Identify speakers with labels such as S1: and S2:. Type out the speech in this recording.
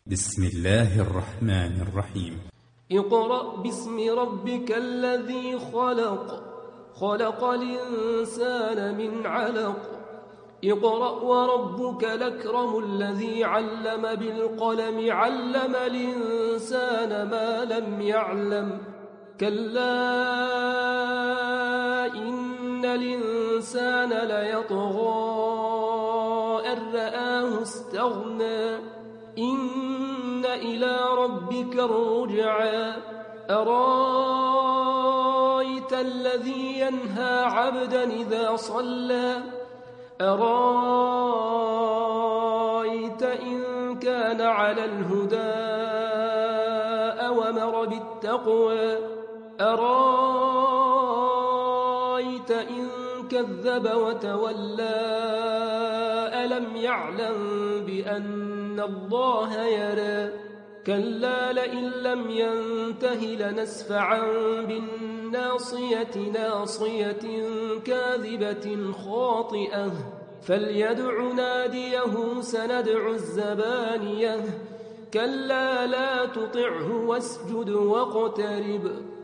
S1: بسم الله الرحمن الرحيم.
S2: اقرأ باسم ربك الذي خلق، خلق الإنسان من علق. اقرأ وربك الأكرم الذي علم بالقلم، علم الإنسان ما لم يعلم. كلا إن الإنسان ليطغى أن رآه استغنى، إن إلى ربك الرجعى. أرايت الذي ينهى عبدا إذا صلى، أرايت إن كان على الهدى أو أمر بالتقوى، أرايت إن كذب وتولى ألم يعلم بأن الله يرى. كلا لئن لم ينته لنسفعا بالناصية، ناصية كاذبة خاطئة، فليدع ناديه سندع الزبانية. كلا لا تطعه واسجد واقترب.